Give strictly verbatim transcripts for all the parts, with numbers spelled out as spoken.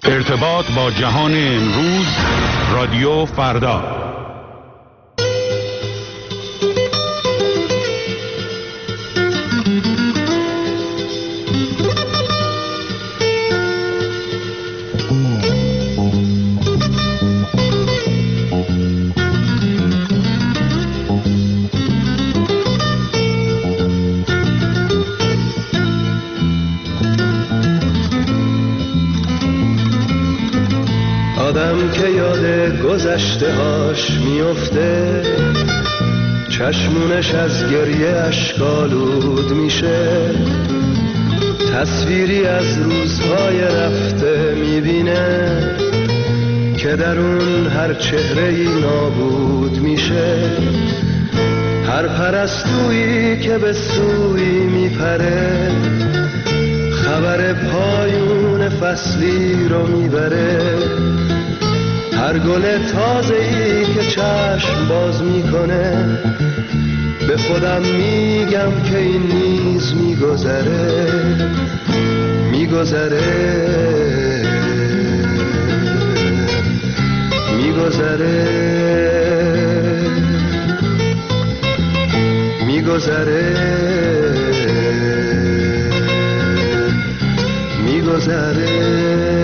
ارتباط با جهان امروز، رادیو فردا. آدم که یاد گذشته هاش میفته، چشمونش از گریه اشکالود میشه، تصویری از روزهای رفته میبینه که در اون هر چهره‌ای نابود میشه. هر پرستویی که به سوی میپره، خبر پایون فصلی رو میبره. هر گل تازه‌ای که چشم باز میکنه، به خودم میگم که این نیز میگذره، میگذره، میگذره، میگذره، میگذره.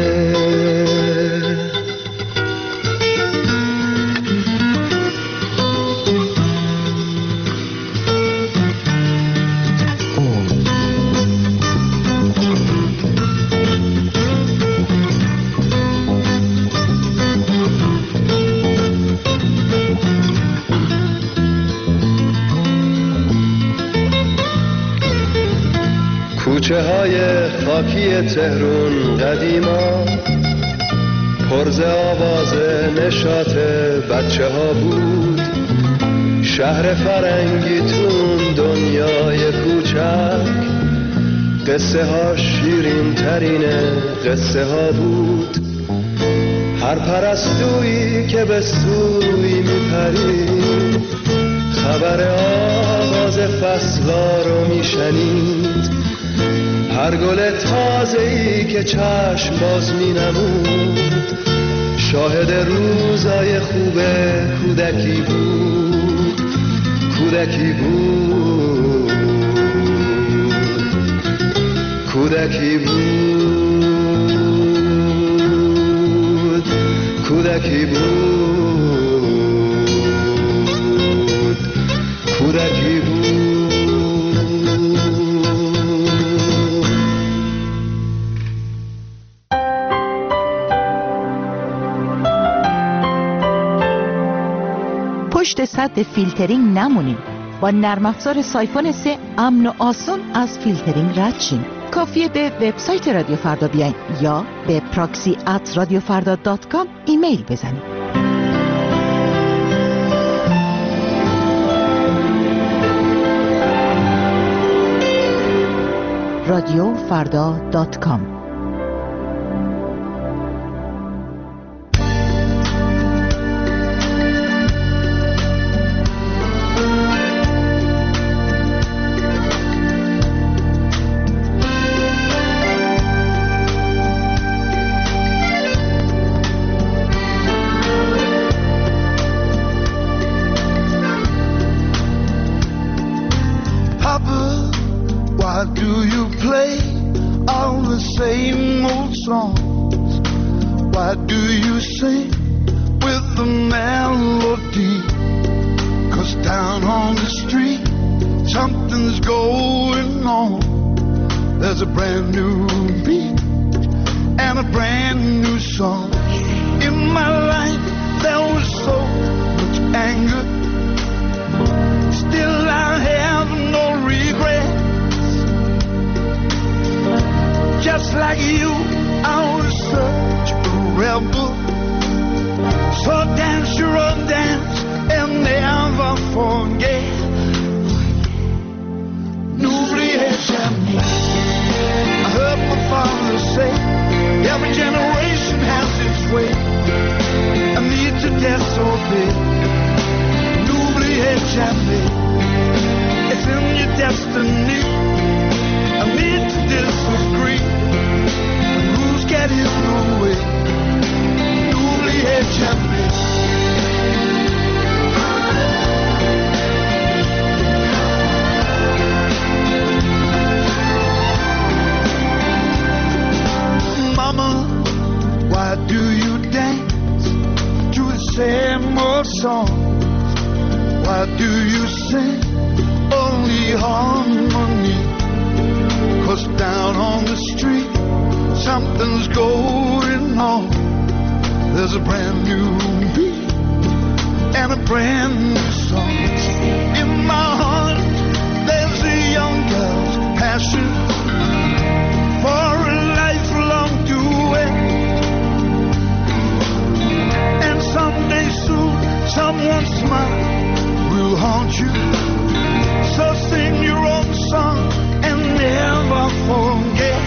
کوچه های خاکی تهرون قدیما پرز آواز نشاط بچه ها بود. شهر فرنگی تون دنیای کوچک، قصه ها شیرین ترین قصه ها بود. هر پرستویی که به سوی میپرید، خبر آغاز فصلا رو میشنید. هر گل تازه‌ای که چشم باز می‌نمود، شاهد روزای خوب کودکی بود، کودکی بود، کودکی بود، کودکی بود، کودکی بود. پشت سد فیلترینگ نمونین. با نرم افزار سایفون سه امن و آسان از فیلترینگ رد شین. کافیه به وبسایت رادیو فردا بیاین یا به پراکسی ات رادیو فردا دات کام ایمیل بزنید. رادیو فردا دات کام. It's in your destiny. I need to disagree. Rules get in the way. song. Why do you sing only harmony? 'Cause down on the street something's going on. There's a brand new beat and a brand new song. In my heart there's a young girl's passion for a lifelong duet. And someday soon someone's smile will haunt you. So sing your own song and never forget.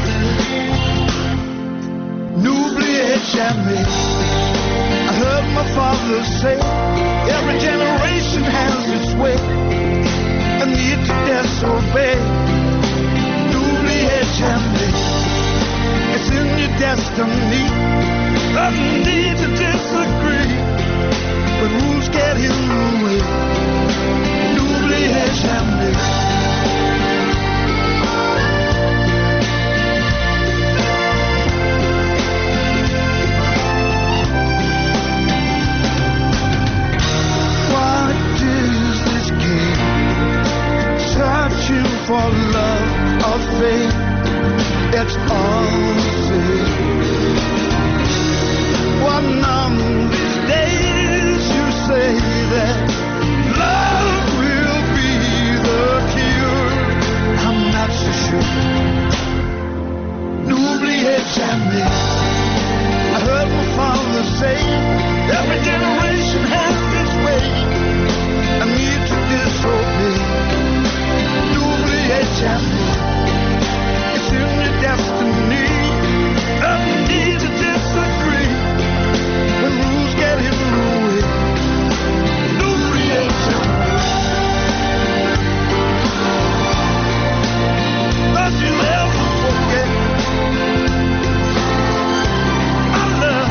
N'oubliez jamais. I heard my father say, every generation has its way and need to disobey. N'oubliez jamais. It's in your destiny. Doesn't need to disagree, but rules get in the way. N'oubliez jamais. Searching for love or faith, it's all the same. One of these days you say that love will be the cure. I'm not so sure. N'oubliez jamais. I heard my father say, every generation has its way. I need to disobey. N'oubliez jamais. It's in your destiny. Doesn't need to disagree when rules get in the way. N'oubliez jamais. Don't you ever forget my love.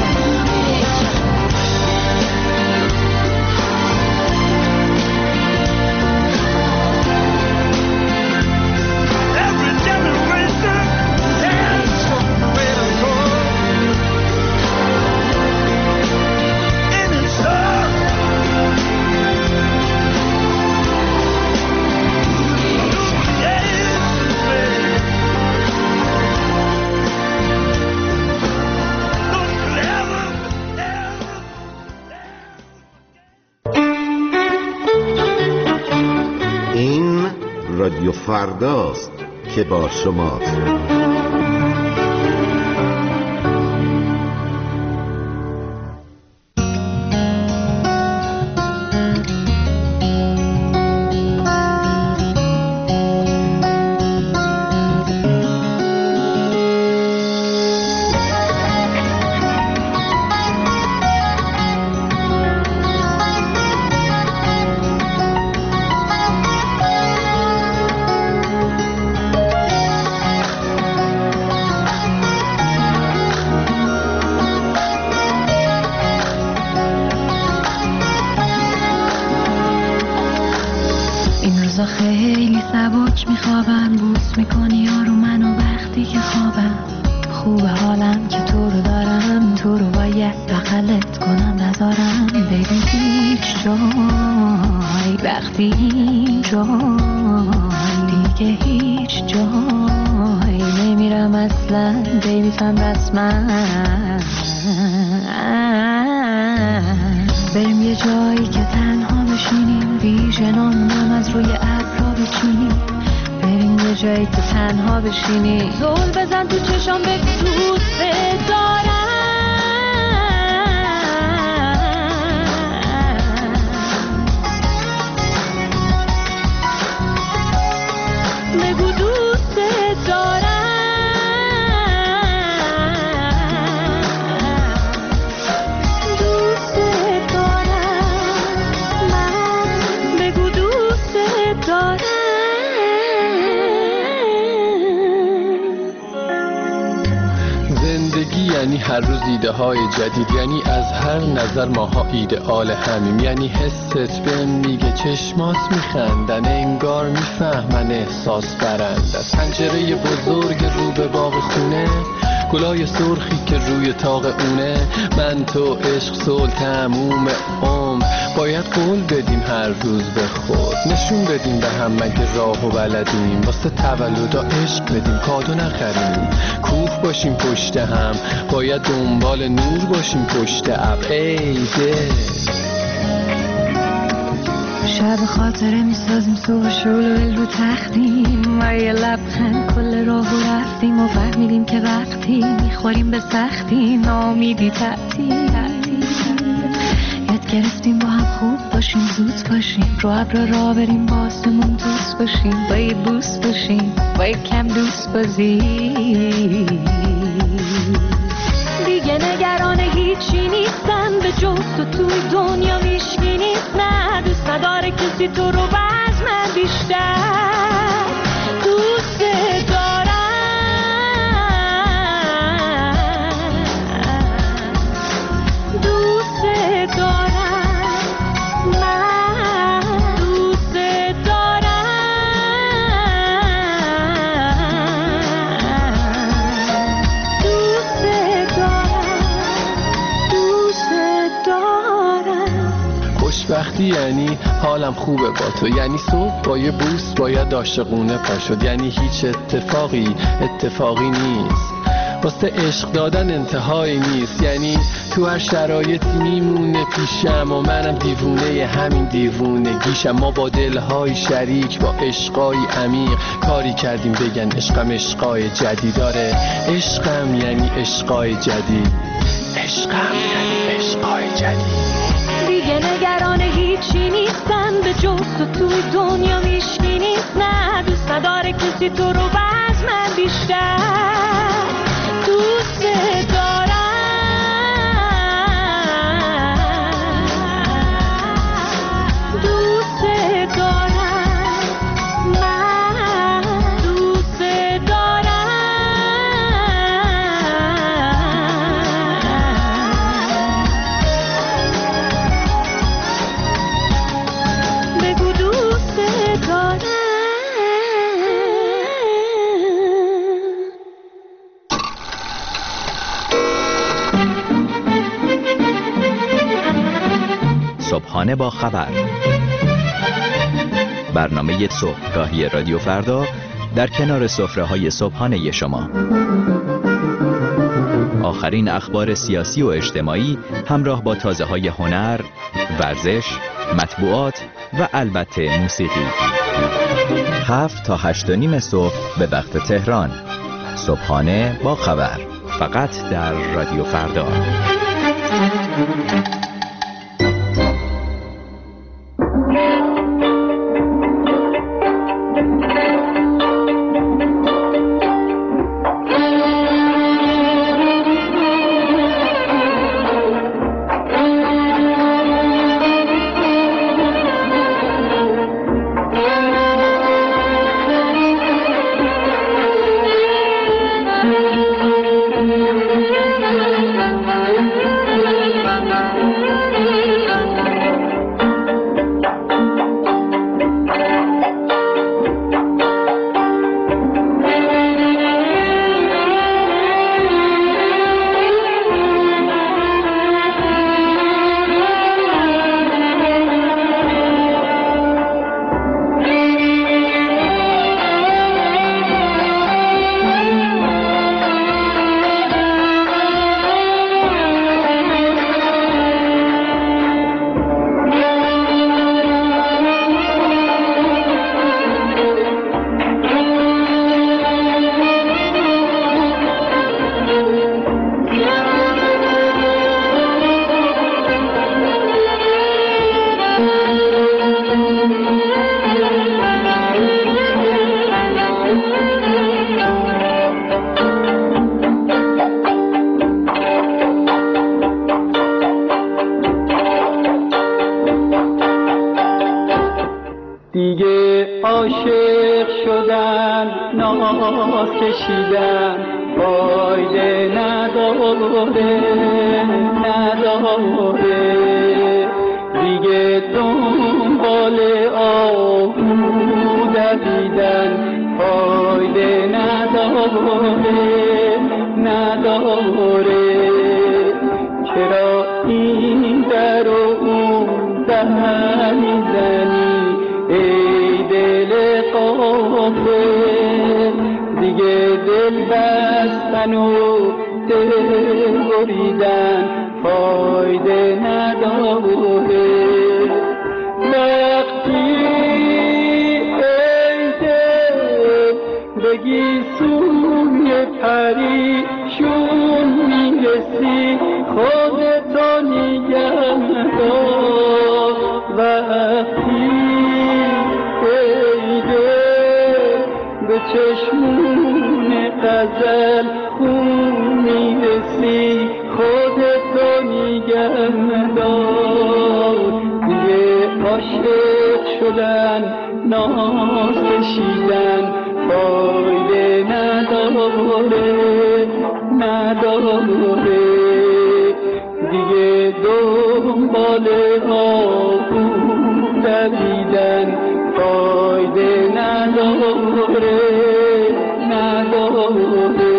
رادیو فرداست که با شماست. خیلی سبک میخوابم، بوس میکنی یارو منو وقتی که خوابم. خوبه حالم که تو رو دارم، تو رو باید بغلت کنم نذارم بیبی هیچ جای، وقتی اینجا دیگه هیچ جای نمیرم اصلا بیبی تم رسما. بریم یه جایی که تنها بشینیم، ویژنامونم از روی ابرا بچینیم. بریم یه جایی که تنها بشینیم، زل بزن تو چشام بگو دوست دارم. بگو دوست دارم. یعنی هر روز ایده های جدید، یعنی از هر نظر ماها ایدئال همیم. یعنی حست بهم میگه چشمات میخندن، انگار میفهمن احساس برند. از پنجره بزرگ رو به باغ خونه گلای سرخی که روی تاق اونه. من تو عشق صلح تموم عمر، باید قول بدیم هر روز به خود، نشون بدیم به هم مگه راه و بلدیم، واسه تولدا عشق بدیم کادو نخریم، کوف باشیم پشت هم، باید دنبال نور باشیم پشت ابر. ای دل شب خاطره میسازیم صبح شلول رو تختیم و یه لبخند کل راه رو رفتیم و فهمیدیم که وقتی میخوریم به سختی نامیدی تعطیل. یاد گرفتیم با هم خوب باشیم زود باشیم رو ابر را بریم با آسمون دوست باشیم با یه بوس باشیم با یه کم دوست بازی. دیگه نگران هیچی نیستم به جز تو توی دنیا میشکی نیست. نه دوست نداره کسی تو رو باز من بیشتر دوست دارم. دوست دارم من دوست دارم دوست خوشبختی یعنی حالم خوبه با تو، یعنی صبح با یه بوس باید عاشقونه پا شد، یعنی هیچ اتفاقی اتفاقی نیست، واسه عشق دادن انتهایی نیست، یعنی تو هر شرایطی میمونه پیشم و منم دیوونه همین دیوونگیشم. ما با دلهای شریک با عشقای عمیق کاری کردیم بگن عشقم عشقای جدید داره. عشقم یعنی عشقای جدید، عشقم یعنی عشقای جدید. دیگه نگران هیچی نیستم به جز تو توی دنیا میشکی نیست. نه دوست نداره کسی تو رو باز من بیشتر دوست دارم. دوست دارم من دوست دارم. بگو دوست دارم. صبحانه با خبر، برنامه صبحگاهی رادیو فردا در کنار سفره‌های صبحانه شما. آخرین اخبار سیاسی و اجتماعی همراه با تازه‌های هنر، ورزش، مطبوعات و البته موسیقی. هفت تا هشت و نیم صبح به وقت تهران. صبحانه با خبر، فقط در رادیو فردا. عاشق شدن ناز کشیدن فایده نداره نداره دیگه دنبال آهو دویدن فایده نداره نداره نداره. چرا این در و اون در میزنی ای دل غافل؟ دیگه دل بستن و دل بریدن فایده نداره. وقتی ای دل بگی سوی پریشون میرسی خودتو نگه دار. وقتی ای دل به چشمون غزل خون میرسی خودتو نگه دار. دیگه عاشق شدن ناز کشیدن فایده نداره نداره. دیگه دنبال آهو دویدن فایده نداره نداره.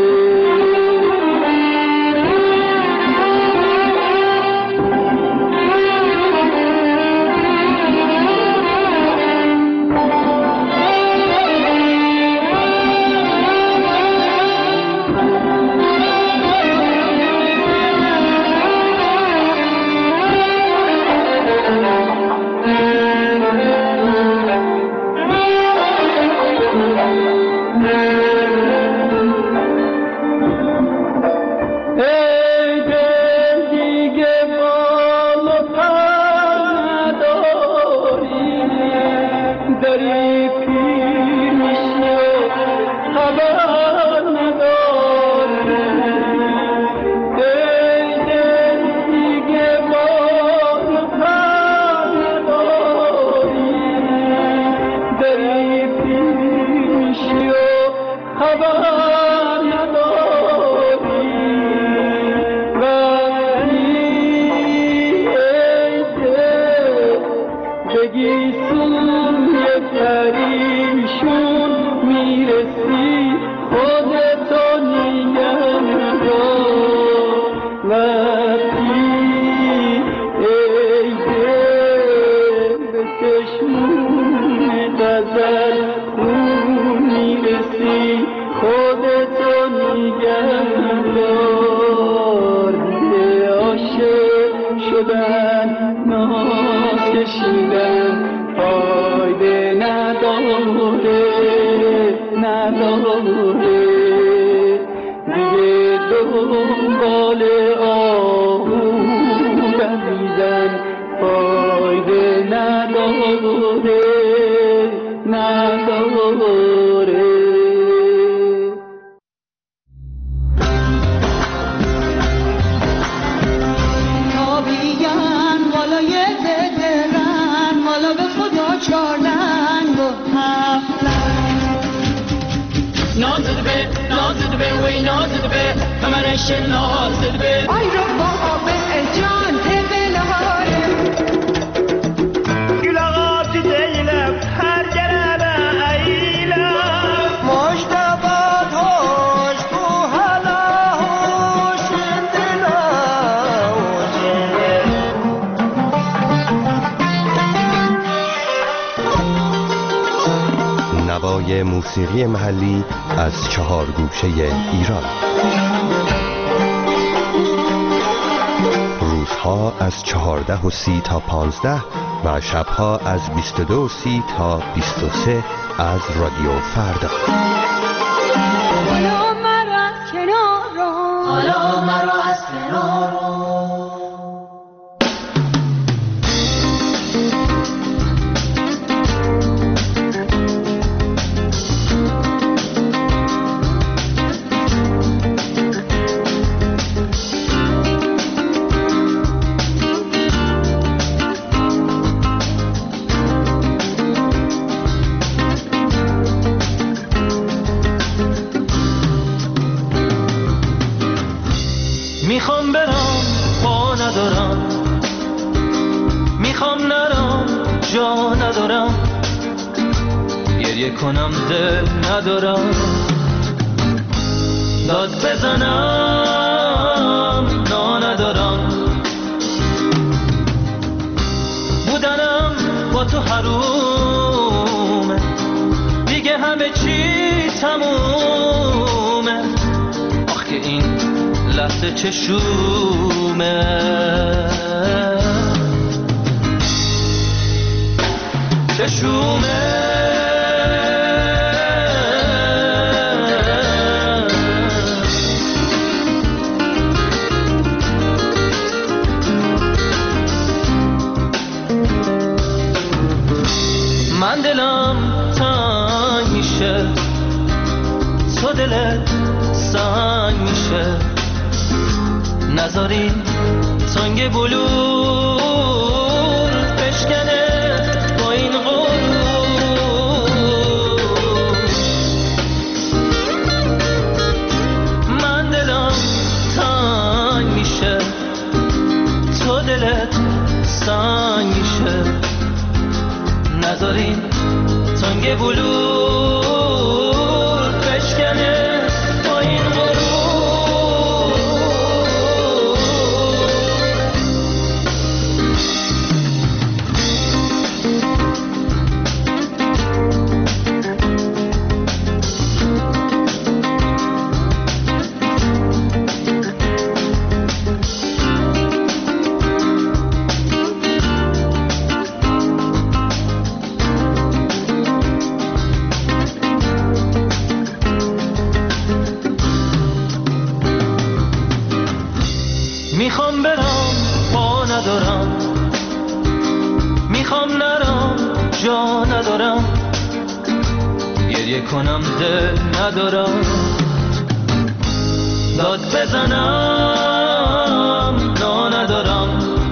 موسیقی محلی از چهار گوشه ایران. روزها از چهارده و سی تا پانزده و شبها از بیست و دو و سی تا بیست و سه از رادیو فردا. حالا مرا از کنار رو حالا مرا از کنار رو میخوام برم پا ندارم، میخوام نرم جا ندارم، گریه کنم دل ندارم، داد بزنم نا ندارم، بودنم با تو حرومه، دیگه همه چی تمومه، آخ که این لحظه چشومه، چشومه. من دلم تنگ میشه، تو دلت سنگ میشه، نذاری تنگ بلور بشکنه با این غرور. من دلم تنگ میشه، تو دلت سنگ میشه، نذاری تنگ بلور بشکنه با این غرور. میخوام برم پا ندارم، میخوام نرم جا ندارم، گریه کنم دل ندارم، داد بزنم نا ندارم،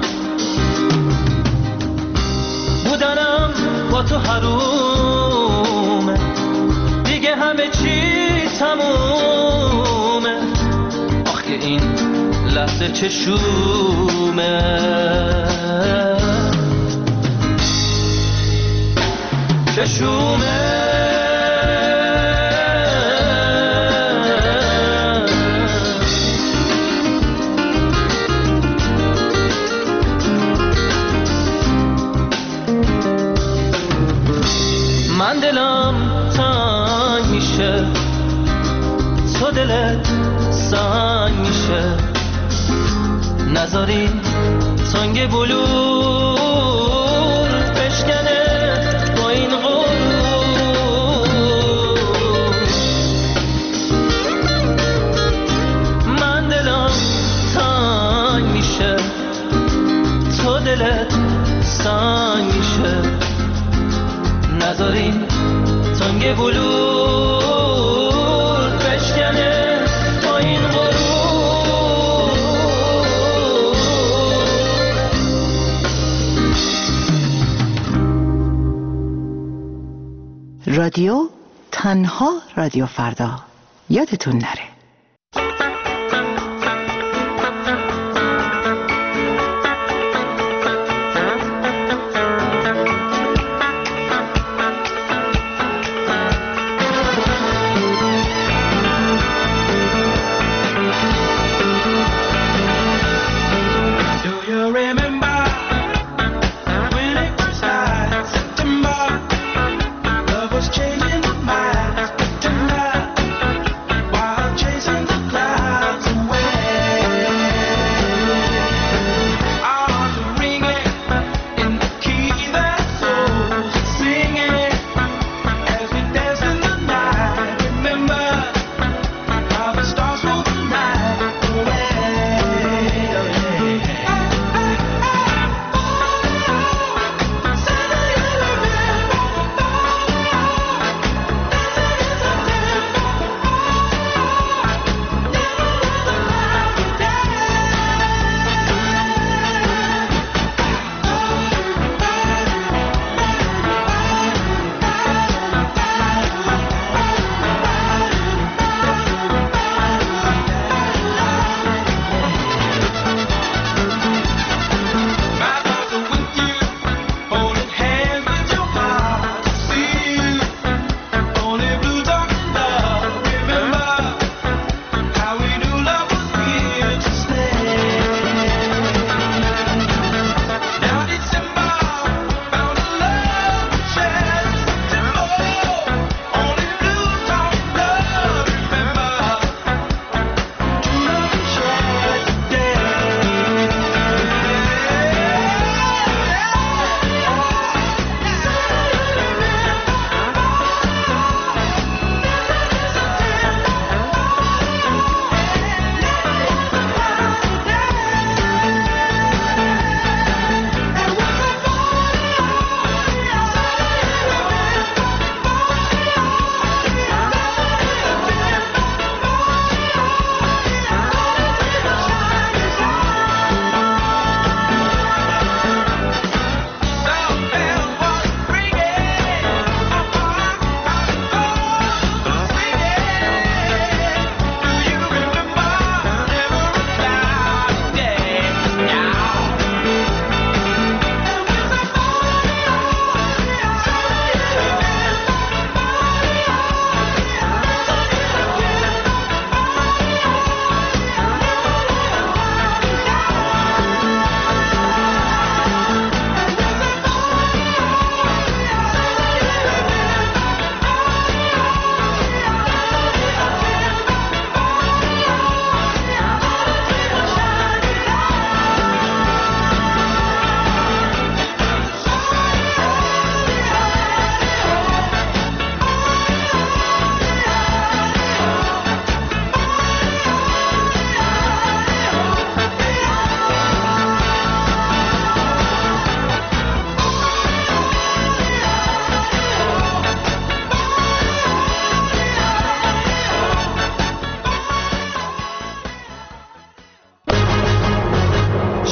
بودنم با تو حرومه، دیگه همه چی تمومه، آخ که این لحظه چشومه، چشومه. من دلم تنگ میشه، تو دلت سنگ میشه، نذاری تنگ بلور بشکنه با این غرور. من دلم تنگ میشه، تو دلت سنگ میشه، نذاری تنگ بلور بشکنه با این غرور. رادیو تنها رادیو فردا، یادتون نره. Changing my mind tonight. While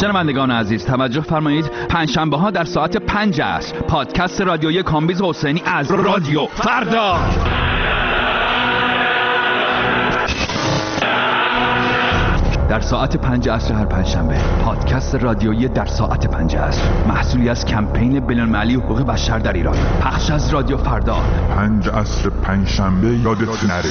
شنوندگان عزیز توجه فرمایید، پنجشنبه ها در ساعت پنج عصر پادکست رادیویی کامبیز حسینی از رادیو فردا. در ساعت پنج عصر هر پنجشنبه پادکست رادیویی در ساعت پنج عصر، محصولی از کمپین بین‌المللی حقوق بشر در ایران، پخش از رادیو فردا. پنج عصر پنجشنبه یادت نره.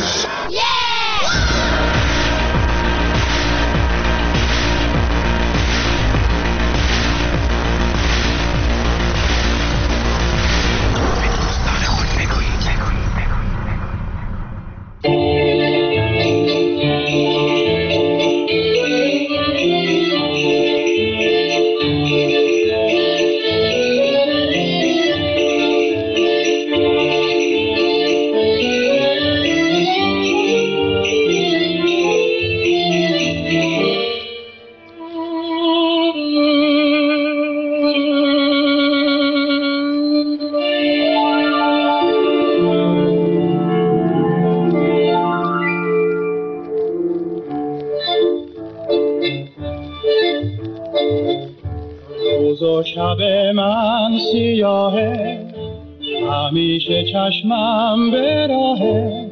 شب من سیاهه، همیشه چشمم به راهه،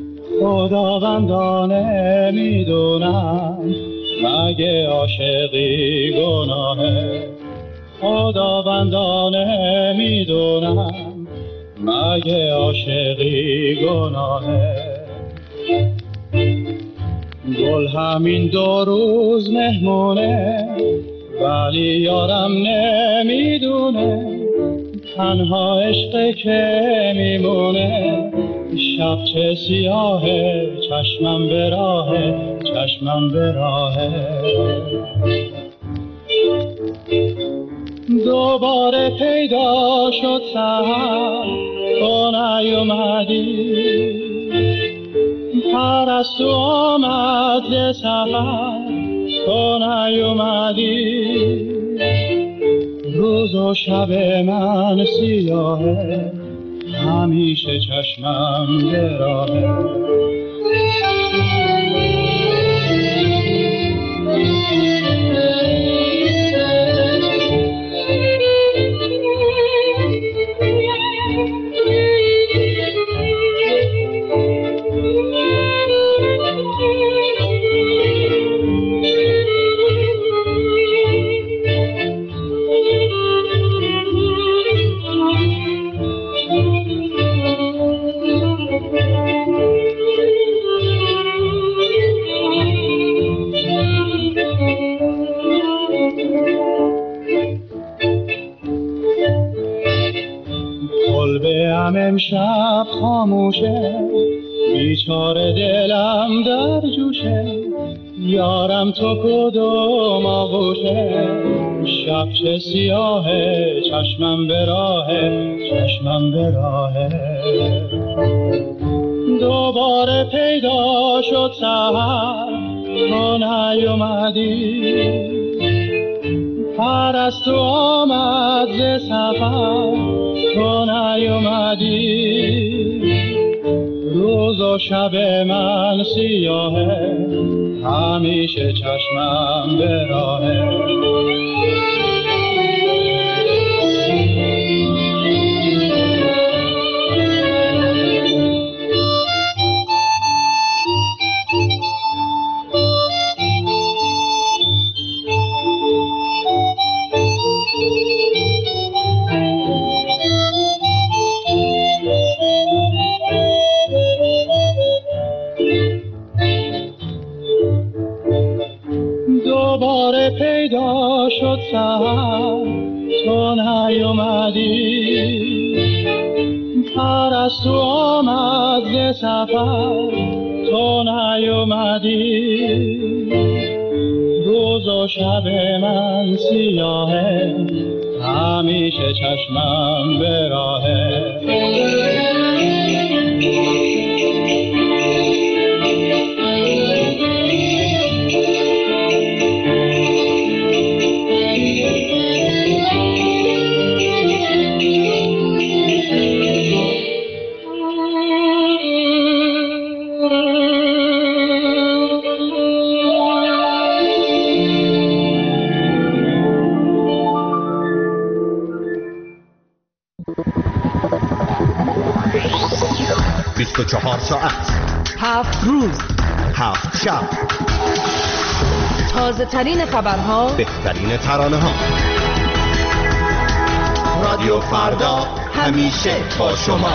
خداوندانه میدونم مگه عاشقی گناهه، خداوندانه میدونم مگه عاشقی گناهه. گل همین دو روز مهمونه، ولی یارم نمیدونه تنها عشق که میمونه. شب چه سیاهه، چشمم به راهه، چشمم به راهه. دوباره پیدا شد سحر، تو نیومدی، پرستو آمد ز سفر، تو نیومدی. روز و شب من سیاهه، همیشه چشمم به راهه. امشب خاموشه، بیچاره دلم در جوشه، یارم تو کدوم آغوشه. شب چه سیاهه، چشمم به راهه، چشمم به راهه. دوباره پیدا شد سحر، تو نیومدی، پرستو آمد ز سفر، تو نیومدی. روز و شب من سیاهه، همیشه چشمم به راهه. دوباره پیدا شد سحر، تو نیومدی، پرستو آمد ز سفر، تو نیومدی. روز و شب من سیاهه، همیشه چشمم به راهه. بیست و چهار ساعت، هفت روز، هفت شب، تازه ترین خبرها، بهترین ترانه ها. رادیو فردا همیشه با شما.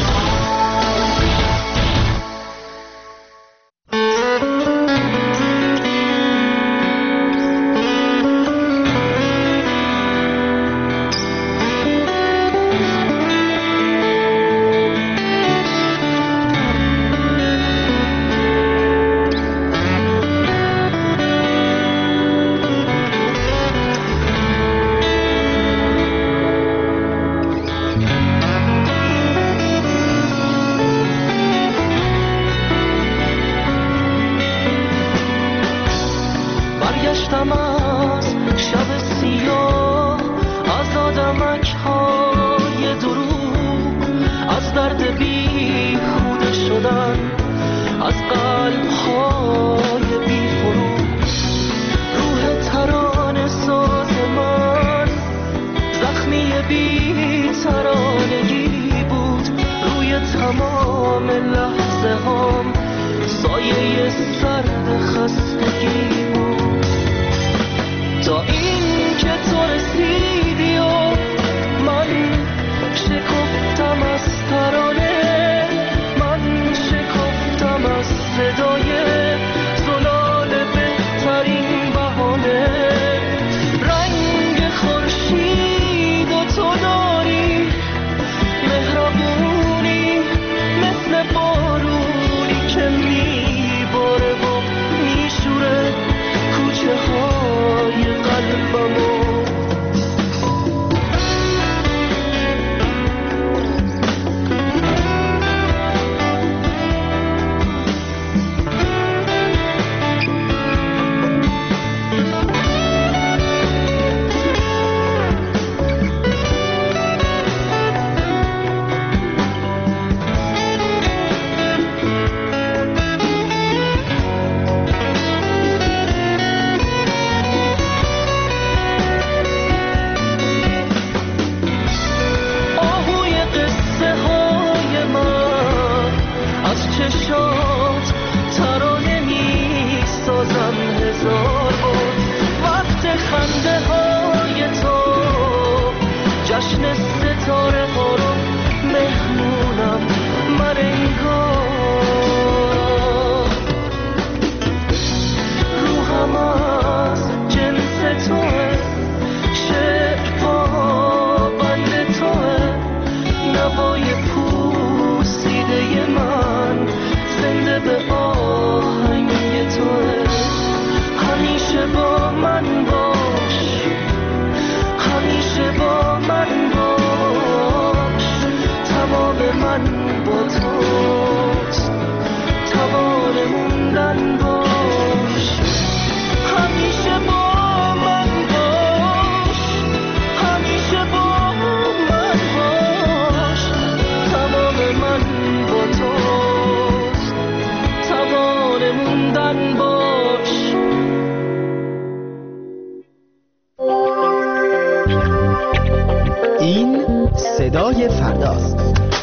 صدای فرداست.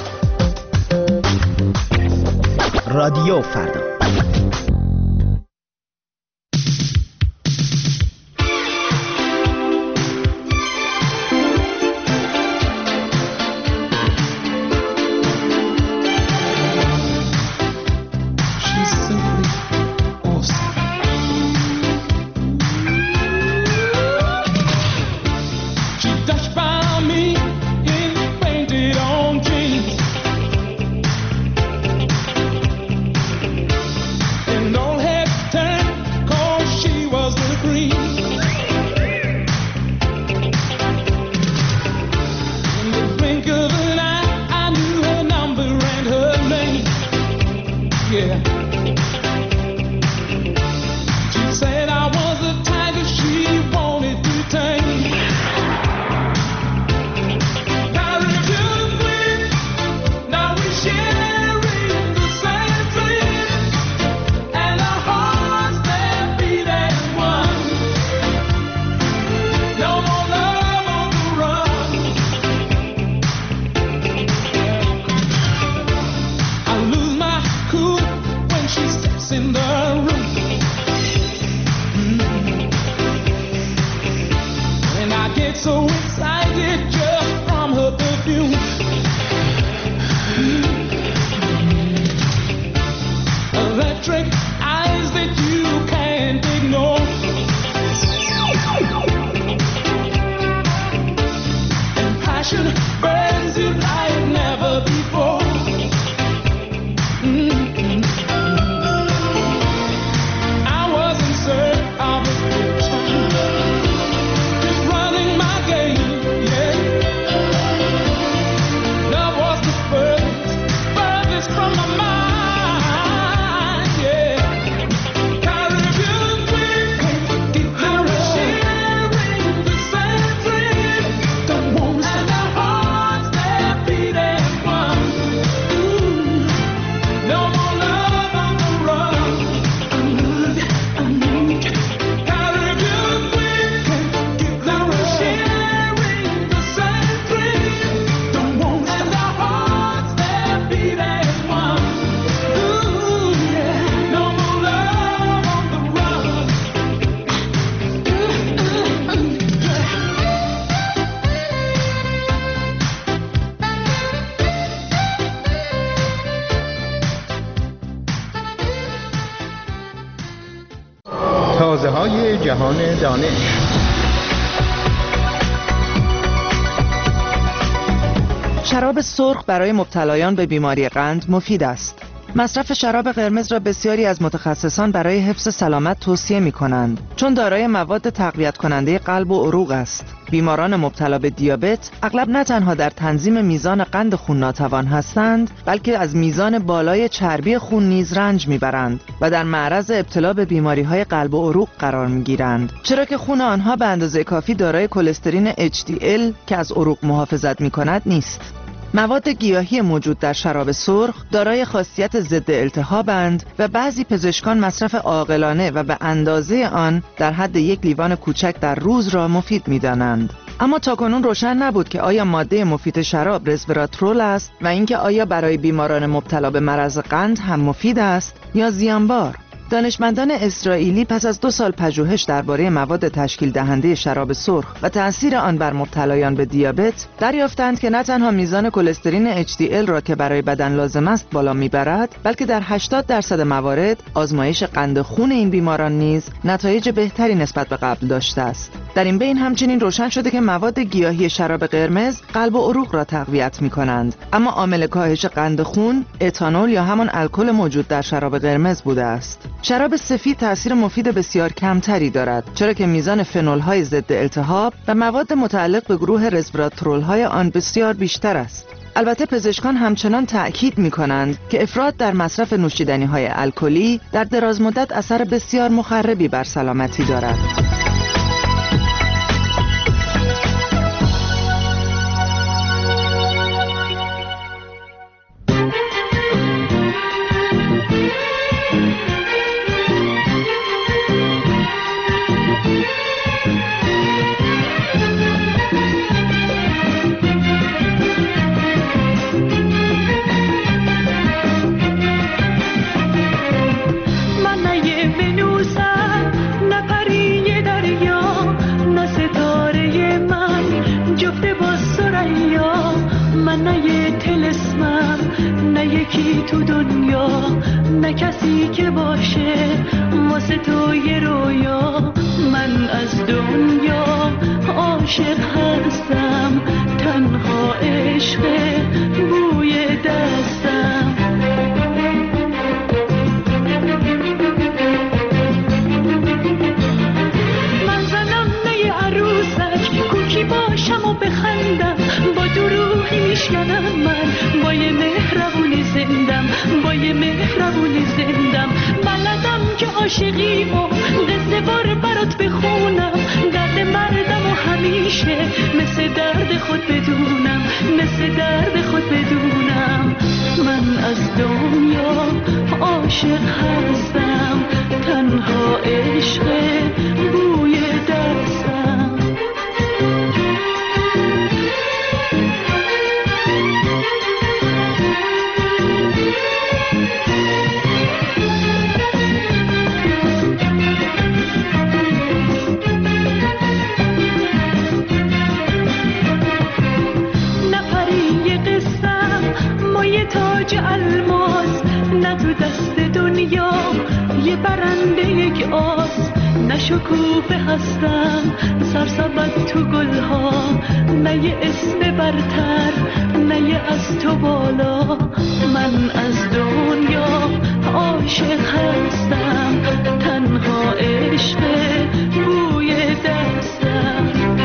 رادیو فردا. so excited just from her perfume. Electric eyes that you can't ignore. And passion burns you like never before. Mm-hmm. I was in search of a picture, just running my game, yeah. Love was the furthest, furthest from my mind. تازه های جهان دانش. شراب سرخ برای مبتلایان به بیماری قند مفید است. مصرف شراب قرمز را بسیاری از متخصصان برای حفظ سلامت توصیه می کنند، چون دارای مواد تقویت کننده قلب و عروق است. بیماران مبتلا به دیابت اغلب نه تنها در تنظیم میزان قند خون ناتوان هستند، بلکه از میزان بالای چربی خون نیز رنج میبرند و در معرض ابتلا به بیماری‌های قلب و عروق قرار میگیرند، چرا که خون آنها به اندازه کافی دارای کلسترین اچ دی ال که از عروق محافظت میکند نیست. مواد گیاهی موجود در شراب سرخ دارای خاصیت ضد التهابند و بعضی پزشکان مصرف عاقلانه و به اندازه آن در حد یک لیوان کوچک در روز را مفید می‌دانند. اما تاکنون روشن نبود که آیا ماده مفید شراب رزوراترول است و اینکه آیا برای بیماران مبتلا به مرض قند هم مفید است یا زیانبار. دانشمندان اسرائیلی پس از دو سال پژوهش درباره مواد تشکیل دهنده شراب سرخ و تأثیر آن بر مبتلایان به دیابت دریافتند که نه تنها میزان کلسترین اچ دی ال را که برای بدن لازم است بالا میبرد، بلکه در هشتاد درصد موارد آزمایش قند خون این بیماران نیز نتایج بهتری نسبت به قبل داشته است. در این بین همچنین روشن شده که مواد گیاهی شراب قرمز قلب و عروق را تقویت می‌کنند، اما عامل کاهش قند خون اتانول یا همان الکل موجود در شراب قرمز بوده است. شراب سفید تأثیر مفید بسیار کمتری دارد، چرا که میزان فنول‌های ضد التهاب و مواد متعلق به گروه رزوراترول‌های آن بسیار بیشتر است. البته پزشکان همچنان تأکید می‌کنند که افراط در مصرف نوشیدنی‌های الکلی در دراز مدت اثر بسیار مخربی بر سلامتی دارد. یکی تو دنیا نه کسی که باشه واسه تو یه رویا. من از دنیا عاشق هستم، تنها عشق بوی دستم. من زنم نه عروسک کوکی باشم و بخندم، با دروغی میشکنم من با یه مهربونی زندم، با یه مهربونی زندم. بلدم که عاشقی و قصه بار برات بخونم، درد مردم و همیشه مثل درد خود بدونم، مثل درد خود بدونم. من از دنیا عاشق هستم، تنها عشق بوی دستم. شکوفه هستم سرسبد تو گلها، نه یه اسم برتر نه یه از تو بالا. من از دنیا عاشق هستم، تنها عشق بوی دستم.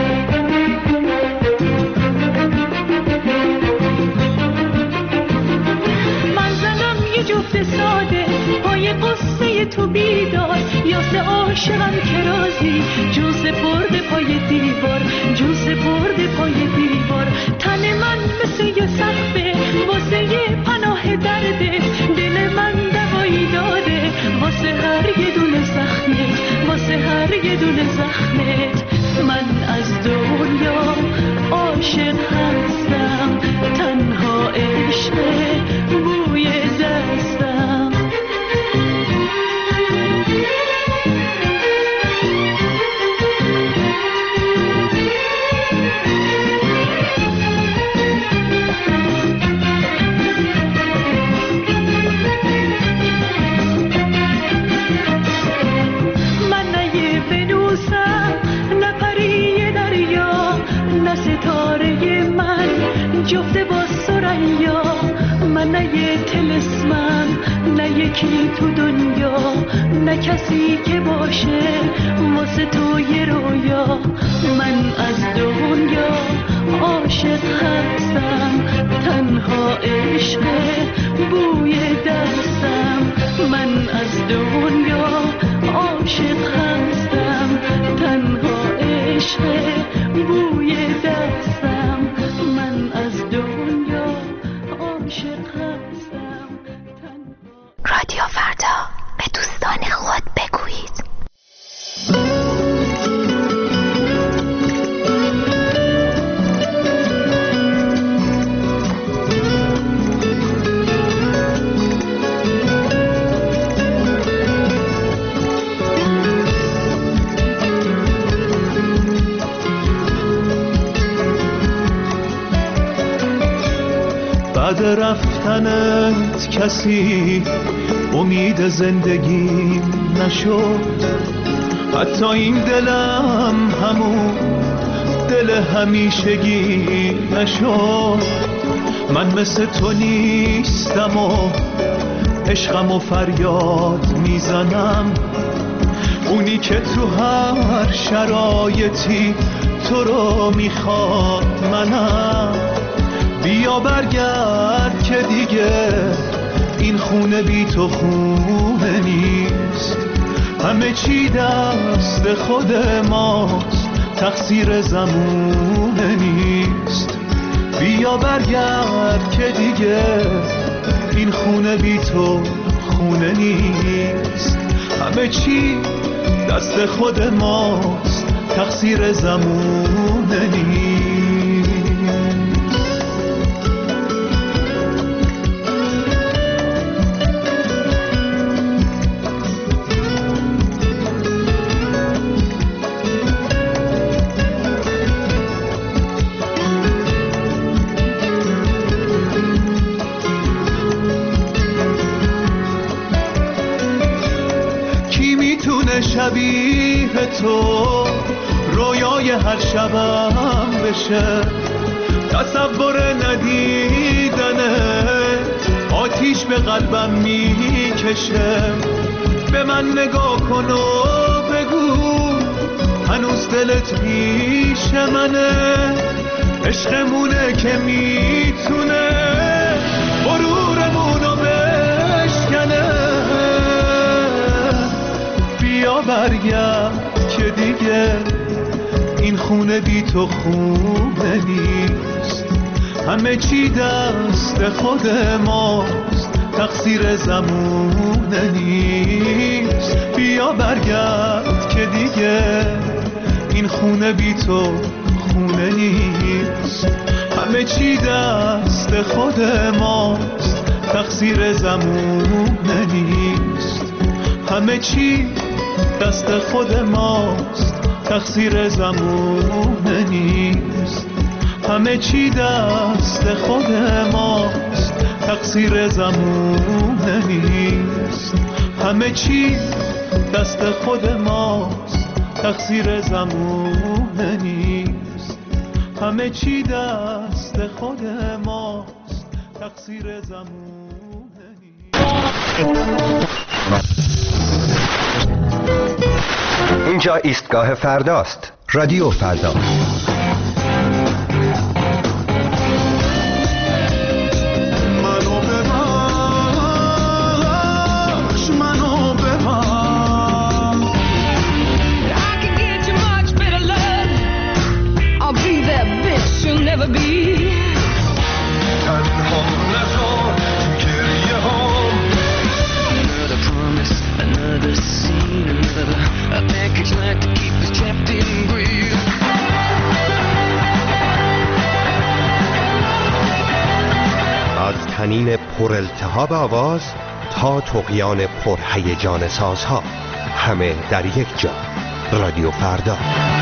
من زنم یه جفت ساده پای قصه تو بیدار، یاسه عاشقم که رازی جون سپرده پای دیوار، جون سپرده پای دیوار. تن من مثل یه سقفه واسه یه پناه درده، دل من دوایی داره واسه هر یه دونه زخمت، واسه هر یه دونه زخمت. من از دنیا عاشق هستم، تنها عشق بوی دستم. جفته با سریا، من نه یه تلسمم نه یکی تو دنیا، نه کسی که باشه واسه تو یه رویا. من از دنیا عاشق هستم، تنها عشق بوی دستم. من از دنیا عاشق هستم، تنها عشق بوی دستم. من از دنیا عاشق هستم. رادیو فردا، به دوستان خود بگویید. بعد رفتنت کسی امید زندگی نشد، حتی این دلم همون دل همیشگی نشد. من مثل تو نیستم و عشقم و فریاد میزنم، اونی که تو هر شرایطی تو رو میخواد منم. بیا برگرد که دیگه این خونه بی تو خونه نیست، همه چی دست خود ماست، تقصیر زمونه نیست. بیا برگرد که دیگه این خونه بی تو خونه نیست، همه چی دست خود ماست، تقصیر زمونه نیست. شبیه تو رویای هر شبم بشه، تصور ندیدنت آتیش به قلبم میکشه. به من نگاه کن و بگو هنوز دلت پیش منه، عشقمونه که میتونه غرورمونو بشکنه. بیا برگرد که دیگه این خونه بی تو خونه نیست، همه چی دست خود ماست، تقصیر زمونه نیست. بیا برگرد که دیگه این خونه بی تو خونه نیست، همه چی دست خود ماست، تقصیر زمونه نیست. همه چی دست خود ماست، تقصیر زمونه نیست. همه چی دست خود ماست، تقصیر زمونه نیست. همه چی دست خود ماست، تقصیر زمونه نیست، همه چی دست خود ماست، تقصیر زمونه نیست. اینجا ایستگاه فرداست. رادیو فردا. از تنین پر التهاب آواز تا طغیان پر هیجان سازها، همه در یک جا. رادیو فردا.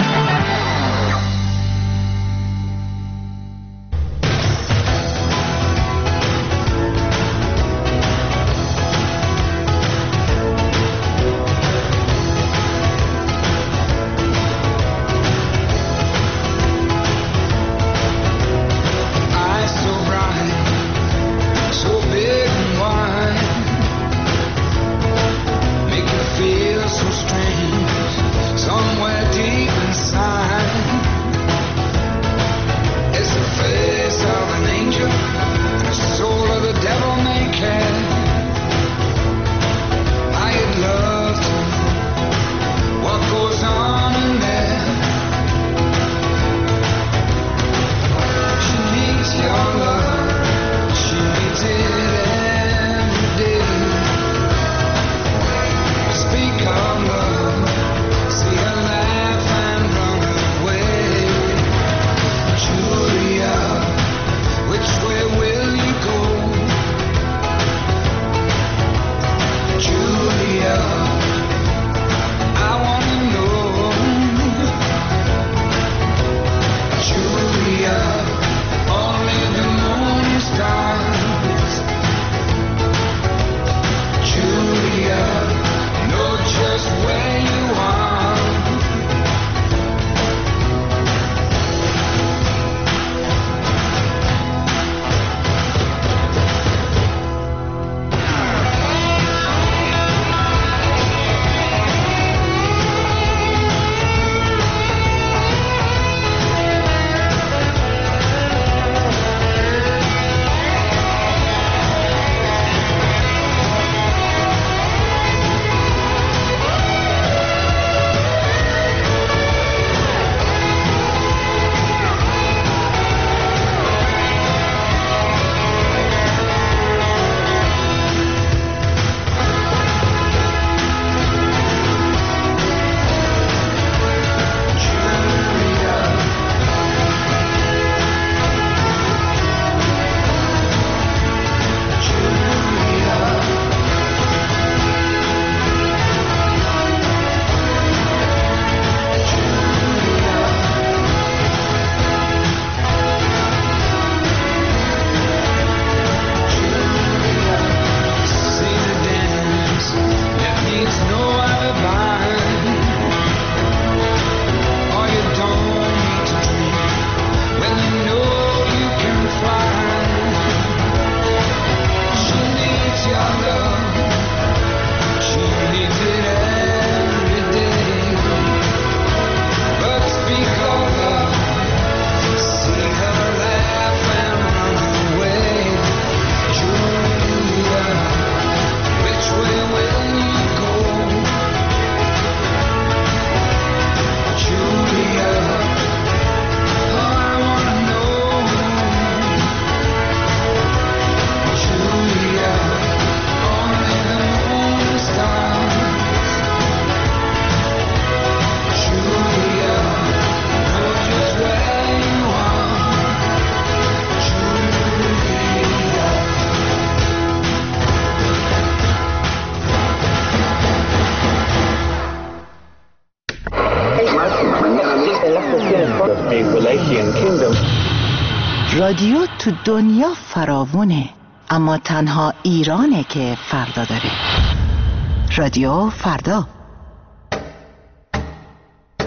رادیو تو دنیا فراوونه، اما تنها ایرانه که فردا داره. رادیو فردا.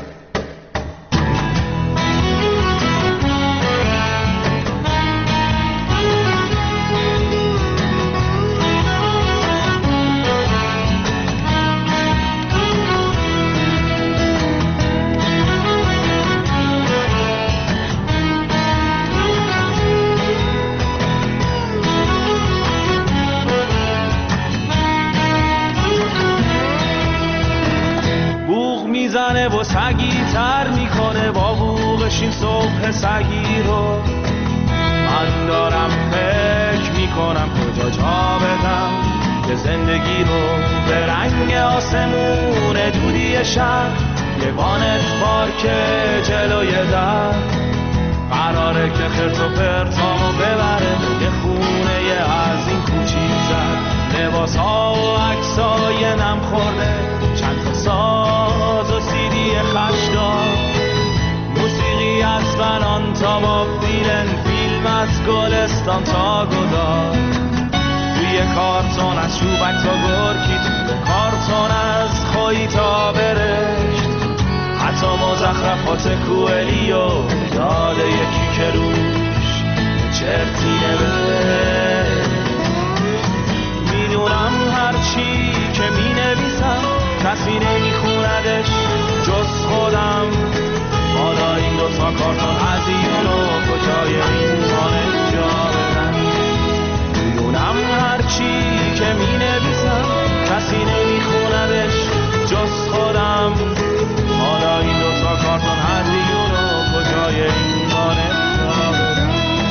سر میکنه با بوغش این صبح سگی رو. من دارم فکر میکنم کجا جا بدم که زندگی رو به رنگ آسمون دودی شب. یه وانت پارک جلوی در قراره که خرت و پرتامو ببره یه خونه یه از این کوچیک‌تر. لباس ها و عکس های نم خورده، چند تا ساز و سیدی خشدار، موسیقی از بنان تا باب دیلن، فیلم از گلستان تا گدار. توی کارتون از چوبک تا گرکی، توی کارتون از خویی تا برشت، حتی مزخرفات کوئلیو یاد یکی که روش چرتی نوشت. میدونم هرچی که می نویسم کسی نمی خوندش جز خودم. حالا این دو تا کارتون هزیون و کجای این خانه جا بدن. میدونم هرچی که می نویسم کسی نمی خوندش جز خودم. حالا این دو تا کارتون هزیون و کجای این خانه جا بدن.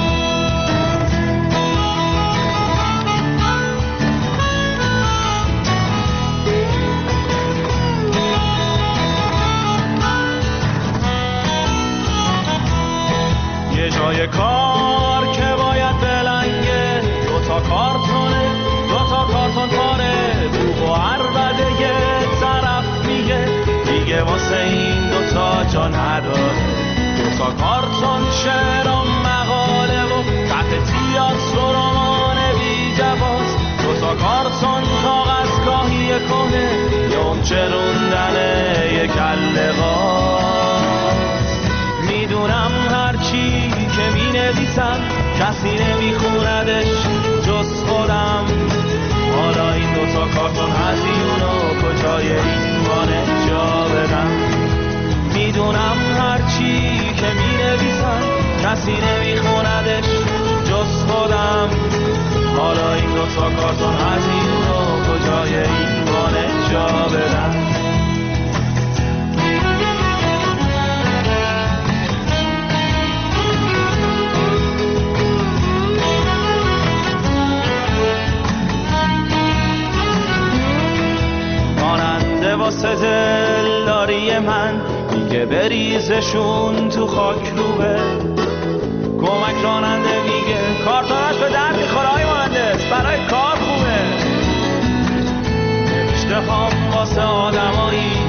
یه جای کار که باید بلنگه، دو تا کارتونه، دو تا کارتون پاره، بوغ و عربده یه طرف میگه دیگه واسه این دو تا جا نداره. دو تا کارتون شعر و مقاله و قطع تیاتر و رمان بی جواز. دو تا کارتون کاغذ گاهی کنه یا اون چروندنه یه کله غاز. میدونم هرچی که می نویسم کسی نمی خوندش جز خودم. حالا این دو تا کارتون هزیون و کجای این وانه جا بدم. میدونم هرچی که می نویسم کسی نمی خوندش جز خودم. حالا این دو تا کارتون هزیون و کجای این وانه جا بدم. واسه دلداری من میگه بریزشون تو خاک روبه. کمک راننده میگه کارتونش به درد میخوره های مهندس، برای کار خوبه. نوشته هام واسه آدمایی